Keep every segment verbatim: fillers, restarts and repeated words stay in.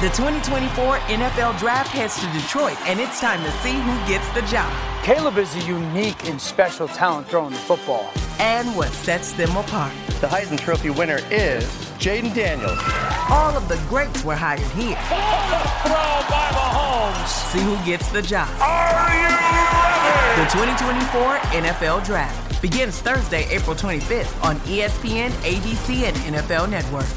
The twenty twenty-four N F L Draft heads to Detroit, and it's time to see who gets the job. Caleb is a unique and special talent throwing the football. And what sets them apart. The Heisman Trophy winner is Jayden Daniels. All of the greats were hired here. Throw by Mahomes. See who gets the job. Are you ready? The twenty twenty-four N F L Draft begins Thursday, April twenty-fifth on E S P N, A B C, and N F L Network.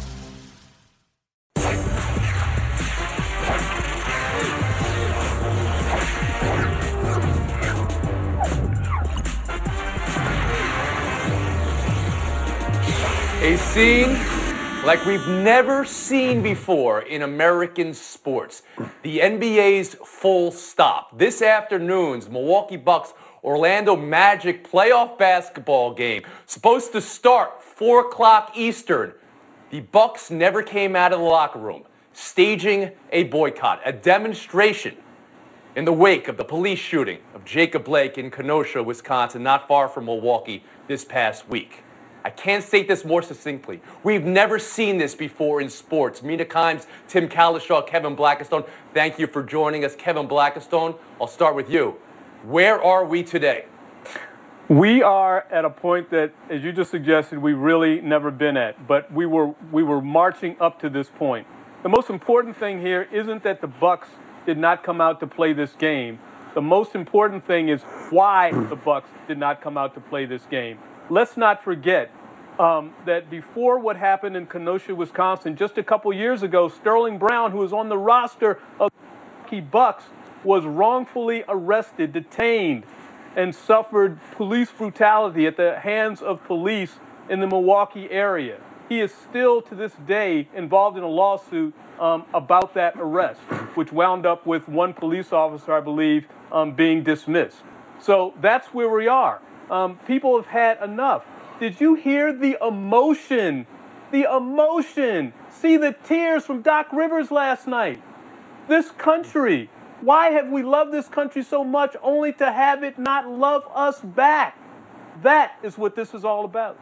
A scene like we've never seen before in American sports. The N B A's full stop. This afternoon's Milwaukee Bucks Orlando Magic playoff basketball game, supposed to start four o'clock Eastern. The Bucks never came out of the locker room, staging a boycott, a demonstration in the wake of the police shooting of Jacob Blake in Kenosha, Wisconsin, not far from Milwaukee this past week. I can't state this more succinctly. We've never seen this before in sports. Mina Kimes, Tim Cowlishaw, Kevin Blackistone, thank you for joining us. Kevin Blackistone, I'll start with you. Where are we today? We are at a point that, as you just suggested, we've really never been at, but we were we were marching up to this point. The most important thing here isn't that the Bucks did not come out to play this game. The most important thing is why the Bucks did not come out to play this game. Let's not forget um, that before what happened in Kenosha, Wisconsin, just a couple years ago, Sterling Brown, who was on the roster of the Milwaukee Bucks, was wrongfully arrested, detained, and suffered police brutality at the hands of police in the Milwaukee area. He is still, to this day, involved in a lawsuit um, about that arrest, which wound up with one police officer, I believe, um, being dismissed. So that's where we are. Um, people have had enough. Did you hear the emotion? The emotion. See the tears from Doc Rivers last night. This country. Why have we loved this country so much only to have it not love us back? That is what this is all about.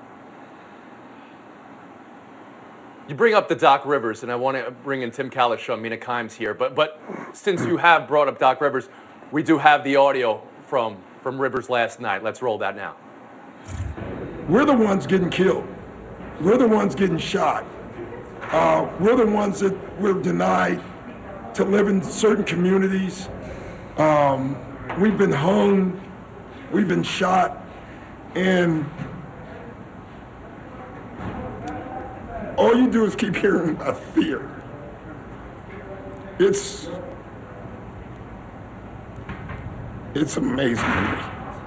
You bring up the Doc Rivers, and I want to bring in Tim Cowlishaw, Mina Kimes here. But but since you have brought up Doc Rivers, we do have the audio from from Rivers last night. Let's roll that now. We're the ones getting killed. We're the ones getting shot. Uh, we're the ones that we're denied to live in certain communities. Um, we've been hung, we've been shot, and all you do is keep hearing about fear. It's It's amazing to me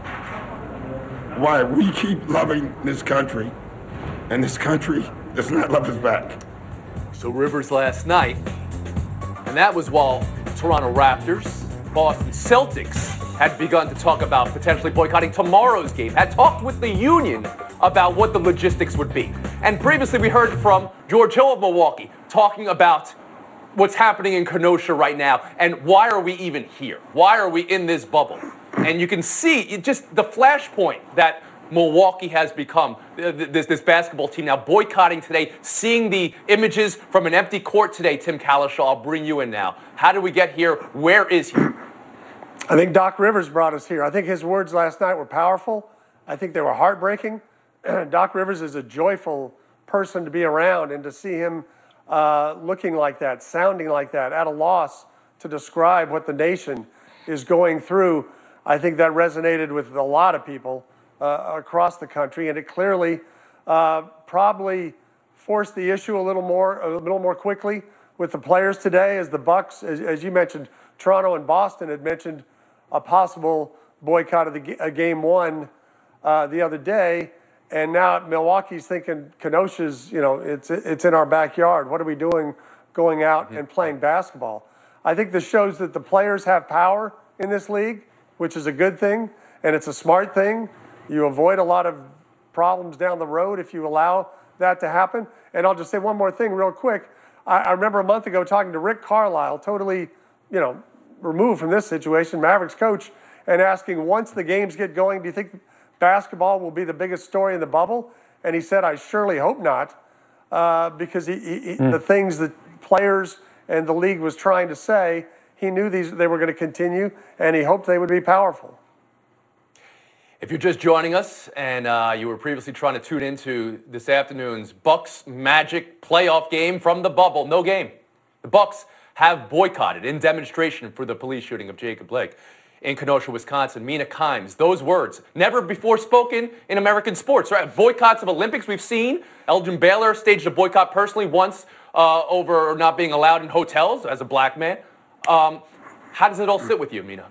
why we keep loving this country, and this country does not love us back. So Rivers last night, and that was while Toronto Raptors, Boston Celtics had begun to talk about potentially boycotting tomorrow's game, had talked with the union about what the logistics would be. And previously we heard from George Hill of Milwaukee talking about what's happening in Kenosha right now, and why are we even here? Why are we in this bubble? And you can see it just the flashpoint that Milwaukee has become, this, this basketball team now boycotting today, seeing the images from an empty court today. Tim Cowlishaw, I'll bring you in now. How did we get here? Where is he? I think Doc Rivers brought us here. I think his words last night were powerful. I think they were heartbreaking. Doc Rivers is a joyful person to be around, and to see him Uh, looking like that, sounding like that, at a loss to describe what the nation is going through, I think that resonated with a lot of people uh, across the country, and it clearly uh, probably forced the issue a little more, a little more quickly with the players today, as the Bucks, as, as you mentioned, Toronto and Boston had mentioned a possible boycott of the a game one uh, the other day. And now Milwaukee's thinking Kenosha's, you know, it's it's in our backyard. What are we doing going out and playing basketball? I think this shows that the players have power in this league, which is a good thing, and it's a smart thing. You avoid a lot of problems down the road if you allow that to happen. And I'll just say one more thing real quick. I, I remember a month ago talking to Rick Carlisle, totally, you know, removed from this situation, Mavericks coach, and asking, once the games get going, do you think basketball will be the biggest story in the bubble? And he said, I surely hope not, uh, because he, he, mm. the things that players and the league was trying to say he knew these they were going to continue, and he hoped they would be powerful. If you're just joining us and uh, you were previously trying to tune into this afternoon's Bucks Magic playoff game from the bubble, no game. The Bucks have boycotted in demonstration for the police shooting of Jacob Blake in Kenosha, Wisconsin. Mina Kimes, those words, never before spoken in American sports, right? Boycotts of Olympics we've seen. Elgin Baylor staged a boycott personally once uh, over not being allowed in hotels as a black man. Um, how does it all sit with you, Mina?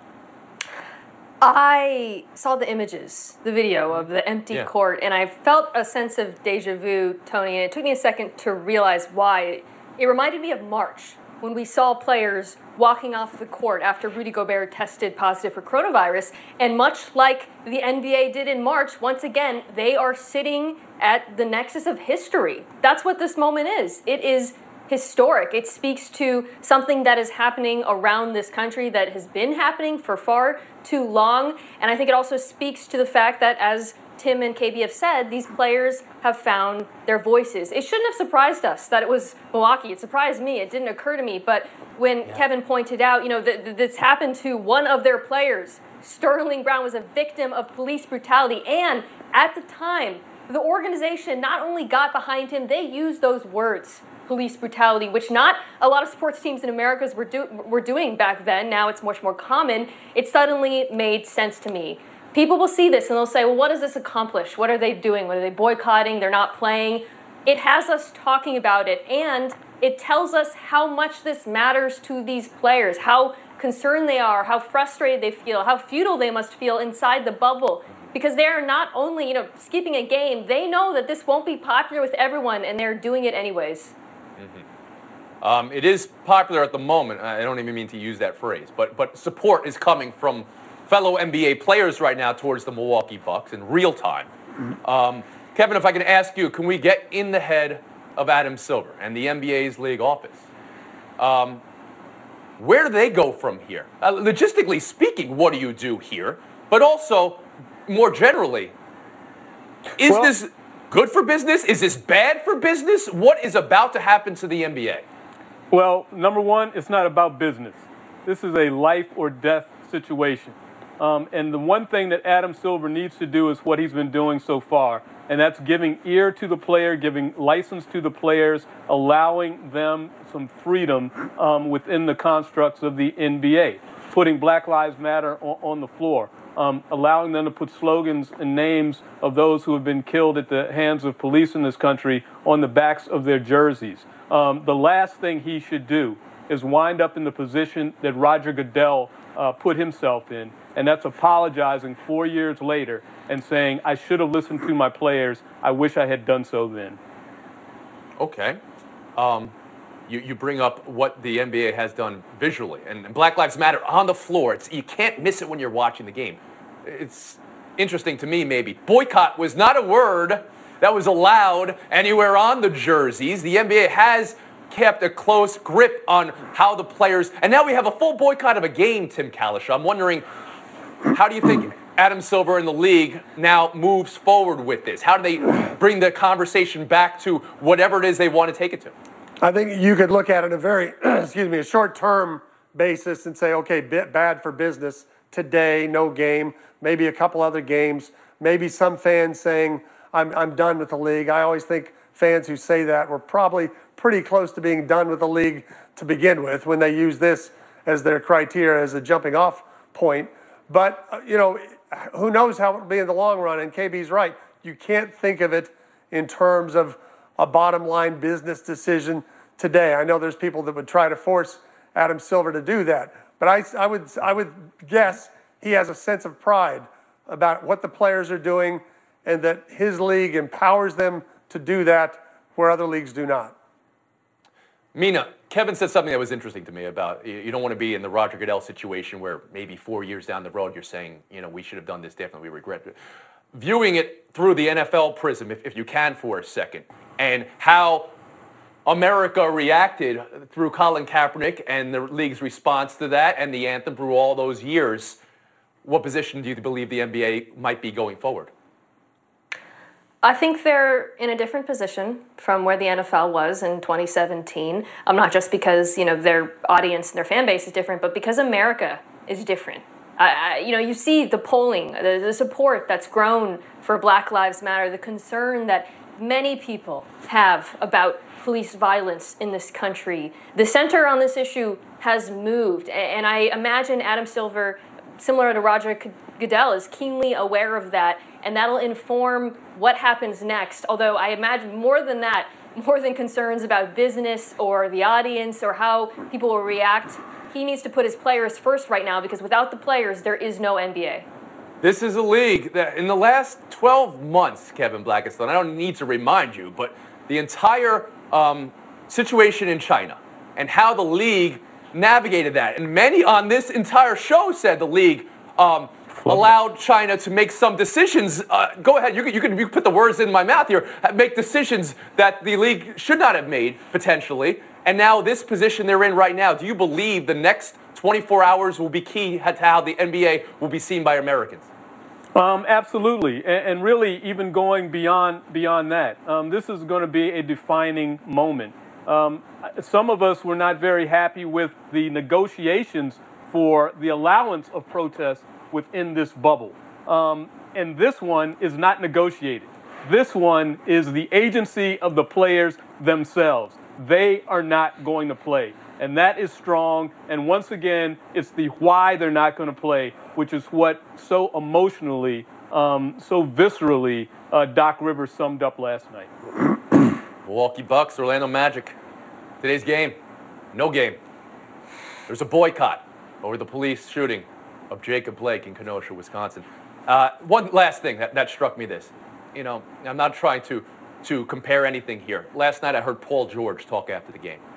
I saw the images, the video of the empty yeah. court, and I felt a sense of deja vu, Tony, and it took me a second to realize why. It reminded me of March, when we saw players walking off the court after Rudy Gobert tested positive for coronavirus. And much like the N B A did in March, once again, they are sitting at the nexus of history. That's what this moment is. It is historic. It speaks to something that is happening around this country that has been happening for far too long. And I think it also speaks to the fact that, as Tim and K B have said, these players have found their voices. It shouldn't have surprised us that it was Milwaukee. It surprised me. It didn't occur to me. But when yeah. Kevin pointed out, you know, that this happened to one of their players, Sterling Brown was a victim of police brutality. And at the time, the organization not only got behind him, they used those words, police brutality, which not a lot of sports teams in America were, do, were doing back then. Now it's much more common. It suddenly made sense to me. People will see this and they'll say, well, what does this accomplish? What are they doing? What are they boycotting? They're not playing. It has us talking about it, and it tells us how much this matters to these players, how concerned they are, how frustrated they feel, how futile they must feel inside the bubble. Because they are not only, you know, skipping a game, they know that this won't be popular with everyone, and they're doing it anyways. Mm-hmm. Um, it is popular at the moment. I don't even mean to use that phrase, but but support is coming from fellow N B A players right now towards the Milwaukee Bucks in real time. Um, Kevin, if I can ask you, can we get in the head of Adam Silver and the N B A's league office? Um, where do they go from here? Uh, logistically speaking, what do you do here? But also, more generally, is well, this good for business? Is this bad for business? What is about to happen to the N B A? Well, number one, it's not about business. This is a life or death situation. Um, and the one thing that Adam Silver needs to do is what he's been doing so far, and that's giving ear to the player, giving license to the players, allowing them some freedom um, within the constructs of the N B A, putting Black Lives Matter on, on the floor, um, allowing them to put slogans and names of those who have been killed at the hands of police in this country on the backs of their jerseys. Um, the last thing he should do is wind up in the position that Roger Goodell uh, put himself in, and that's apologizing four years later and saying, I should have listened to my players. I wish I had done so then. Okay. Um, you, you bring up what the N B A has done visually, and Black Lives Matter on the floor. It's, you can't miss it when you're watching the game. It's interesting to me, maybe. Boycott was not a word that was allowed anywhere on the jerseys. The N B A has kept a close grip on how the players, and now we have a full boycott of a game, Tim Kalisha. I'm wondering, how do you think Adam Silver and the league now moves forward with this? How do they bring the conversation back to whatever it is they want to take it to? I think you could look at it a very, excuse me, a short-term basis and say, okay, bit bad for business today, no game, maybe a couple other games, maybe some fans saying, I'm, I'm done with the league. I always think fans who say that were probably pretty close to being done with the league to begin with when they use this as their criteria, as a jumping off point. But, uh, you know, who knows how it will be in the long run, and K B's right. You can't think of it in terms of a bottom line business decision today. I know there's people that would try to force Adam Silver to do that, but I, I, would, I would guess he has a sense of pride about what the players are doing and that his league empowers them to do that where other leagues do not. Mina, Kevin said something that was interesting to me about you don't want to be in the Roger Goodell situation where maybe four years down the road you're saying, you know, we should have done this differently, we regret it. Viewing it through the N F L prism, if, if you can for a second, and how America reacted through Colin Kaepernick and the league's response to that and the anthem through all those years, what position do you believe the N B A might be going forward? I think they're in a different position from where the N F L was in twenty seventeen. Um, not just because, you know, their audience and their fan base is different, but because America is different. I, I, you know, you see the polling, the, the support that's grown for Black Lives Matter, the concern that many people have about police violence in this country. The center on this issue has moved, and I imagine Adam Silver, similar to Roger Goodell, is keenly aware of that, and that'll inform what happens next. Although I imagine more than that, more than concerns about business or the audience or how people will react, he needs to put his players first right now, because without the players, there is no N B A. This is a league that in the last twelve months, Kevin Blackistone, I don't need to remind you, but the entire um, situation in China and how the league navigated that. And many on this entire show said the league um, allowed China to make some decisions. Uh, go ahead, you can, you, can, you can put the words in my mouth here, make decisions that the league should not have made, potentially. And now this position they're in right now, do you believe the next twenty-four hours will be key to how the N B A will be seen by Americans? Um, absolutely, and, and really even going beyond beyond that. Um, this is going to be a defining moment. Um, some of us were not very happy with the negotiations for the allowance of protests within this bubble. Um, and this one is not negotiated. This one is the agency of the players themselves. They are not going to play. And that is strong. And once again, it's the why they're not going to play, which is what so emotionally, um, so viscerally, uh, Doc Rivers summed up last night. Milwaukee Bucks, Orlando Magic. Today's game, no game. There's a boycott over the police shooting of Jacob Blake in Kenosha, Wisconsin. Uh, one last thing that, that struck me this. You know, I'm not trying to, to compare anything here. Last night I heard Paul George talk after the game.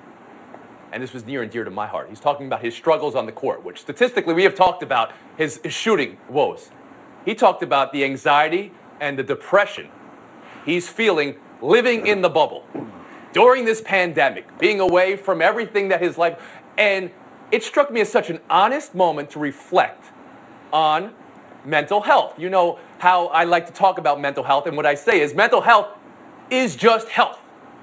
And this was near and dear to my heart. He's talking about his struggles on the court, which statistically we have talked about his, his shooting woes. He talked about the anxiety and the depression he's feeling living in the bubble during this pandemic, being away from everything that his life, and it struck me as such an honest moment to reflect on mental health. You know how I like to talk about mental health, and what I say is mental health is just health.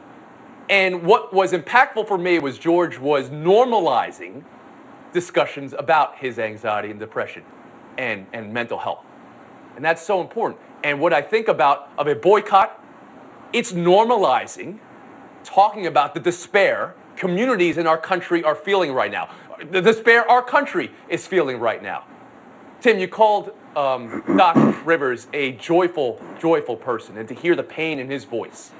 And what was impactful for me was George was normalizing discussions about his anxiety and depression and, and mental health. And that's so important. And what I think about of a boycott, it's normalizing talking about the despair communities in our country are feeling right now. The despair our country is feeling right now. Tim, you called um, Doc Rivers a joyful, joyful person, and to hear the pain in his voice.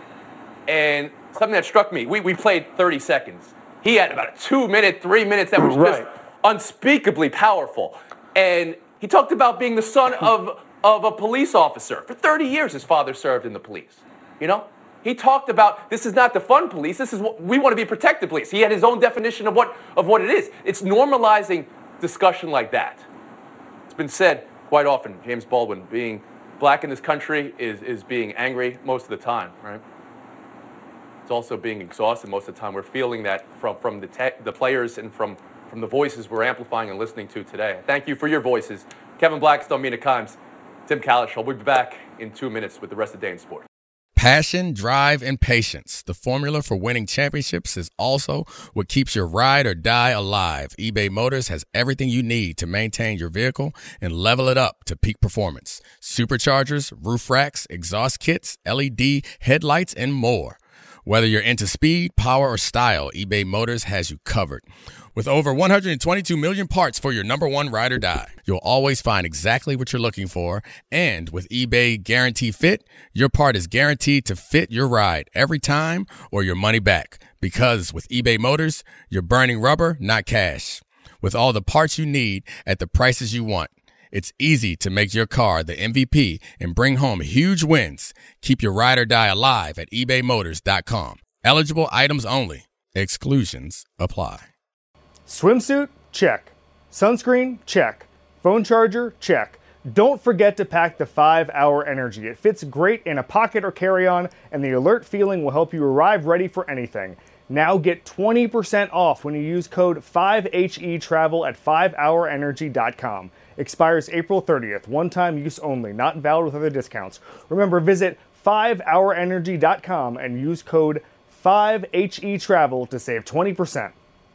And something that struck me, we, we played thirty seconds. He had about a two minute, three minutes that was right. just unspeakably powerful. And he talked about being the son of, of a police officer. For thirty years, his father served in the police. You know? He talked about this is not the fun police. This is what we want to be protected police. He had his own definition of what of what it is. It's normalizing discussion like that. It's been said quite often, James Baldwin, being black in this country is, is being angry most of the time, right? It's also being exhausted most of the time. We're feeling that from, from the, te- the players and from, from the voices we're amplifying and listening to today. Thank you for your voices. Kevin Blackistone, Mina Kimes, Tim Kalish. We'll be back in two minutes with the rest of Day in Sport. Passion, drive, and patience. The formula for winning championships is also what keeps your ride or die alive. eBay Motors has everything you need to maintain your vehicle and level it up to peak performance. Superchargers, roof racks, exhaust kits, L E D headlights, and more. Whether you're into speed, power, or style, eBay Motors has you covered. With over one hundred twenty-two million parts for your number one ride or die, you'll always find exactly what you're looking for. And with eBay Guarantee Fit, your part is guaranteed to fit your ride every time or your money back. Because with eBay Motors, you're burning rubber, not cash. With all the parts you need at the prices you want, it's easy to make your car the M V P and bring home huge wins. Keep your ride or die alive at ebay motors dot com. Eligible items only. Exclusions apply. Swimsuit? Check. Sunscreen? Check. Phone charger? Check. Don't forget to pack the five hour Energy. It fits great in a pocket or carry-on, and the alert feeling will help you arrive ready for anything. Now get twenty percent off when you use code five H E travel at five hour energy dot com. Expires April thirtieth. One-time use only. Not valid with other discounts. Remember, visit five hour energy dot com and use code five H E travel to save twenty percent.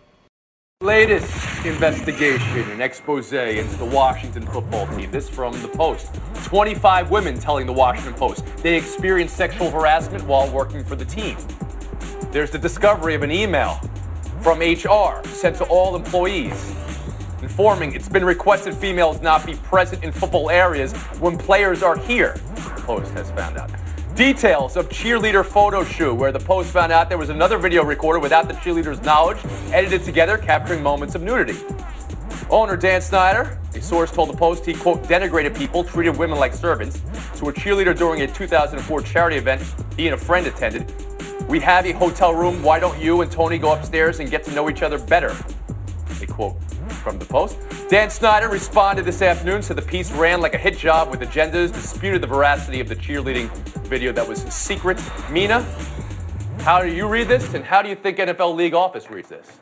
Latest investigation and expose into the Washington football team. This from the Post. twenty-five women telling the Washington Post they experienced sexual harassment while working for the team. There's the discovery of an email from H R sent to all employees informing it's been requested females not be present in football areas when players are here, the Post has found out. Details of cheerleader photo shoot, where the Post found out there was another video recorder without the cheerleader's knowledge, edited together, capturing moments of nudity. Owner Dan Snyder, a source told the Post he, quote, denigrated people, treated women like servants. To a cheerleader during a two thousand four charity event he and a friend attended. We have a hotel room, why don't you and Tony go upstairs and get to know each other better? A quote from the Post. Dan Snyder responded this afternoon, said the piece ran like a hit job with agendas, disputed the veracity of the cheerleading video that was secret. Mina, how do you read this, and how do you think N F L League office reads this?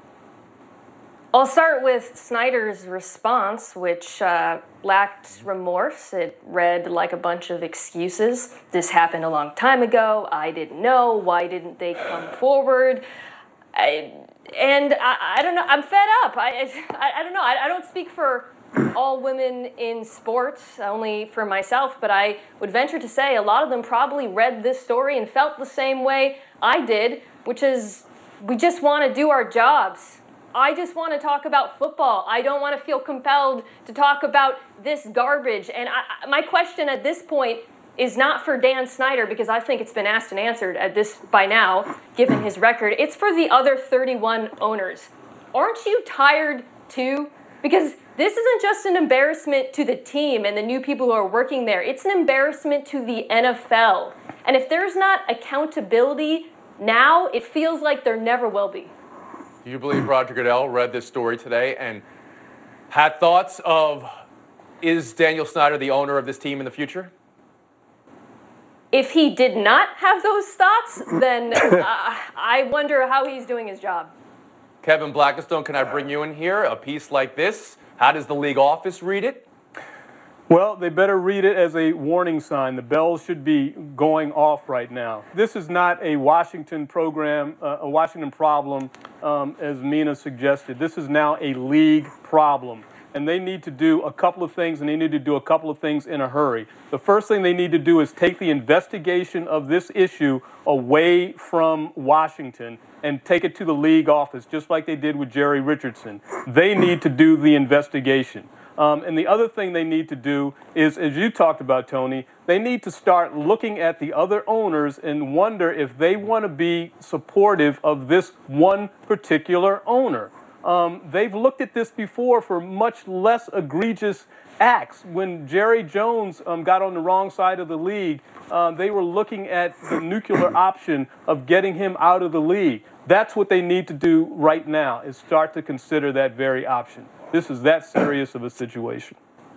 I'll start with Snyder's response, which uh, lacked remorse. It read like a bunch of excuses. This happened a long time ago. I didn't know. Why didn't they come forward? I, and I, I don't know. I'm fed up. I, I, I don't know. I, I don't speak for all women in sports, only for myself, but I would venture to say a lot of them probably read this story and felt the same way I did, which is we just want to do our jobs. I just want to talk about football. I don't want to feel compelled to talk about this garbage. And I, my question at this point is not for Dan Snyder, because I think it's been asked and answered at this by now, given his record. It's for the other thirty-one owners. Aren't you tired too? Because this isn't just an embarrassment to the team and the new people who are working there. It's an embarrassment to the N F L. And if there's not accountability now, it feels like there never will be. Do you believe Roger Goodell read this story today and had thoughts of, is Daniel Snyder the owner of this team in the future? If he did not have those thoughts, then uh, I wonder how he's doing his job. Kevin Blackistone, can I bring you in here? A piece like this, how does the league office read it? Well, they better read it as a warning sign. The bells should be going off right now. This is not a Washington program, uh, a Washington problem, um, as Mina suggested. This is now a league problem. And they need to do a couple of things, and they need to do a couple of things in a hurry. The first thing they need to do is take the investigation of this issue away from Washington and take it to the league office, just like they did with Jerry Richardson. They need to do the investigation. Um, and the other thing they need to do is, as you talked about, Tony, they need to start looking at the other owners and wonder if they want to be supportive of this one particular owner. Um, they've looked at this before for much less egregious acts. When Jerry Jones um, got on the wrong side of the league, uh, they were looking at the nuclear option of getting him out of the league. That's what they need to do right now, is start to consider that very option. This is that serious of a situation.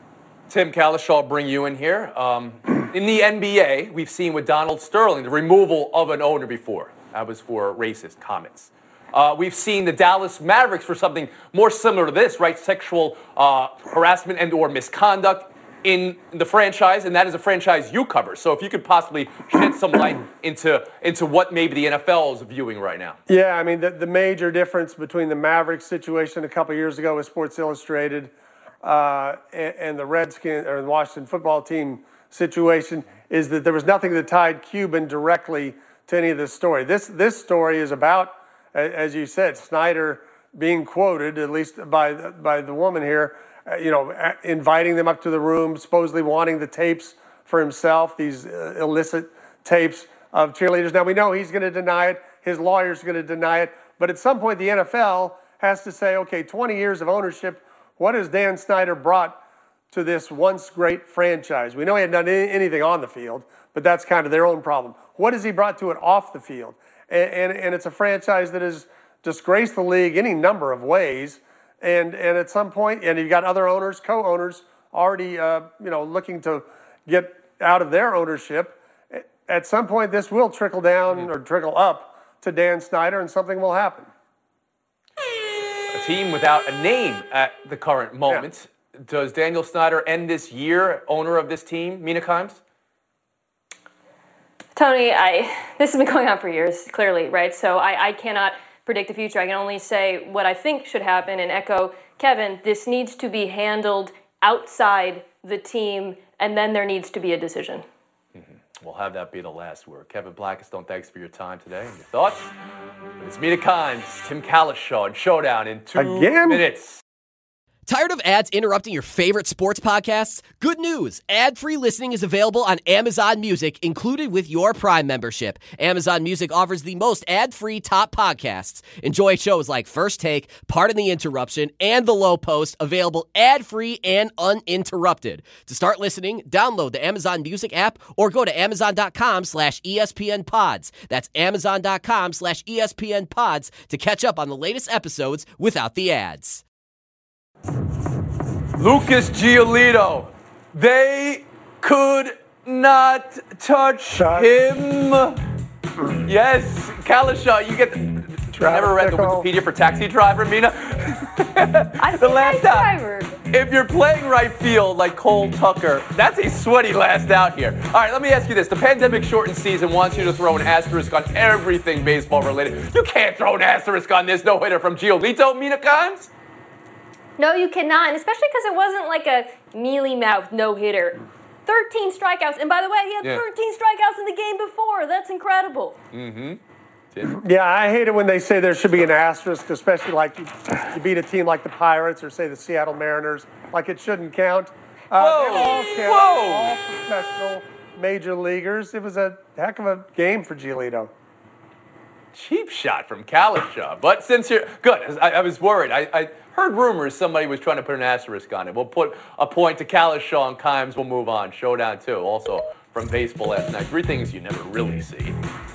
Tim Kalish, I'll bring you in here. Um, in the N B A, we've seen with Donald Sterling the removal of an owner before. That was for racist comments. Uh, we've seen the Dallas Mavericks for something more similar to this, right? Sexual uh, harassment and or misconduct in the franchise, and that is a franchise you cover. So if you could possibly shed some light into, into what maybe the N F L is viewing right now. Yeah, I mean, the, the major difference between the Mavericks situation a couple years ago with Sports Illustrated uh, and, and the Redskins or the Washington football team situation is that there was nothing that tied Cuban directly to any of this story. This, this story is about, as you said, Snyder being quoted, at least by the, by the woman here, uh, you know, inviting them up to the room, supposedly wanting the tapes for himself, these uh, illicit tapes of cheerleaders. Now, we know he's going to deny it. His lawyer's going to deny it. But at some point, the N F L has to say, okay, twenty years of ownership, what has Dan Snyder brought to this once great franchise? We know he hadn't done anything on the field, but that's kind of their own problem. What has he brought to it off the field? And, and, and it's a franchise that has disgraced the league any number of ways. And, and at some point, and you've got other owners, co-owners, already uh, you know, looking to get out of their ownership. At some point, this will trickle down mm-hmm. or trickle up to Dan Snyder, and something will happen. A team without a name at the current moment. Yeah. Does Daniel Snyder end this year owner of this team, Mina Kimes? Tony, I this has been going on for years, clearly, right? So I, I cannot predict the future. I can only say what I think should happen and echo Kevin. This needs to be handled outside the team, and then there needs to be a decision. Mm-hmm. We'll have that be the last word. Kevin Blackistone, thanks for your time today and your thoughts. It's Mina Kimes, Tim Cowlishaw, and Showdown in two Again? minutes. Tired of ads interrupting your favorite sports podcasts? Good news! Ad-free listening is available on Amazon Music, included with your Prime membership. Amazon Music offers the most ad-free top podcasts. Enjoy shows like First Take, Pardon the Interruption, and The Low Post, available ad-free and uninterrupted. To start listening, download the Amazon Music app or go to amazon.com slash ESPN pods. That's amazon.com slash ESPN pods to catch up on the latest episodes without the ads. Lucas Giolito. They could not touch Shot. him. Yes, Cowlishaw, you get the... Never read the Pickle. Wikipedia for taxi driver, Mina. I The say last nice out. driver. If you're playing right field like Cole Tucker, that's a sweaty last out here. All right, let me ask you this. The pandemic-shortened season wants you to throw an asterisk on everything baseball-related. You can't throw an asterisk on this no-hitter from Giolito, Mina Kimes. No, you cannot, and especially because it wasn't like a mealy-mouthed no-hitter. thirteen strikeouts, and by the way, he had Yeah. thirteen strikeouts in the game before. That's incredible. Mm-hmm. Yeah, I hate it when they say there should be an asterisk, especially like you, you beat a team like the Pirates or say the Seattle Mariners, like it shouldn't count. Uh, Whoa! they all count, Whoa! all professional major leaguers. It was a heck of a game for Giolito. Cheap shot from Cowlishaw. But since you're good, I, I was worried. I, I heard rumors somebody was trying to put an asterisk on it. We'll put a point to Cowlishaw and Kimes. We'll move on. Showdown two. Also from baseball last night. Three things you never really see.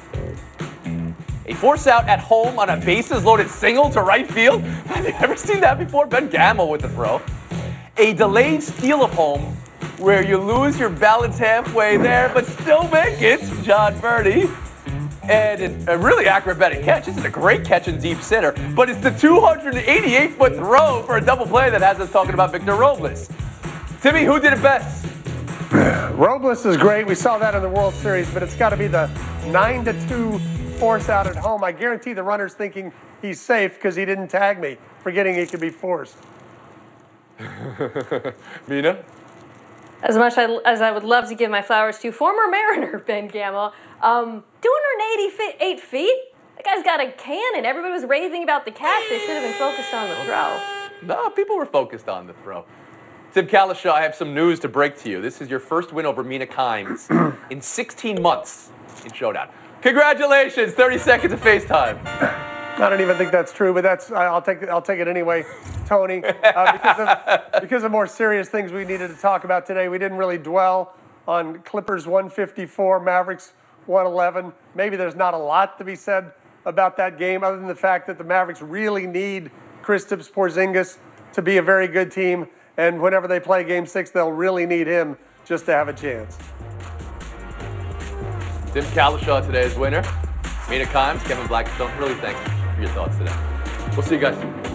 A force out at home on a bases loaded single to right field. Have you ever seen that before? Ben Gamel with the throw. A delayed steal of home where you lose your balance halfway there but still make it. John Birdie. And a really acrobatic catch. This is a great catch in deep center, but it's the two hundred eighty-eight foot throw for a double play that has us talking about Victor Robles. Timmy, who did it best? Robles is great. We saw that in the World Series, but it's got to be the nine to two force out at home. I guarantee the runner's thinking he's safe because he didn't tag me, forgetting he could be forced. Mina? As much as I would love to give my flowers to former Mariner Ben Gamel, um, two hundred eighty-eight feet? That guy's got a cannon. Everybody was raving about the catch. They should have been focused on the throw. No, people were focused on the throw. Tim Cowlishaw, I have some news to break to you. This is your first win over Mina Kimes in sixteen months in Showdown. Congratulations, thirty seconds of FaceTime. I don't even think that's true, but that's I'll take I'll take it anyway, Tony. Uh, because of because of more serious things we needed to talk about today, we didn't really dwell on Clippers one fifty-four, Mavericks one eleven. Maybe there's not a lot to be said about that game, other than the fact that the Mavericks really need Kristaps Porzingis to be a very good team, and whenever they play Game Six, they'll really need him just to have a chance. Tim Cowlishaw, today's winner. Mina Kimes, Kevin Blackistone, really thanks for your thoughts today. We'll see you guys soon.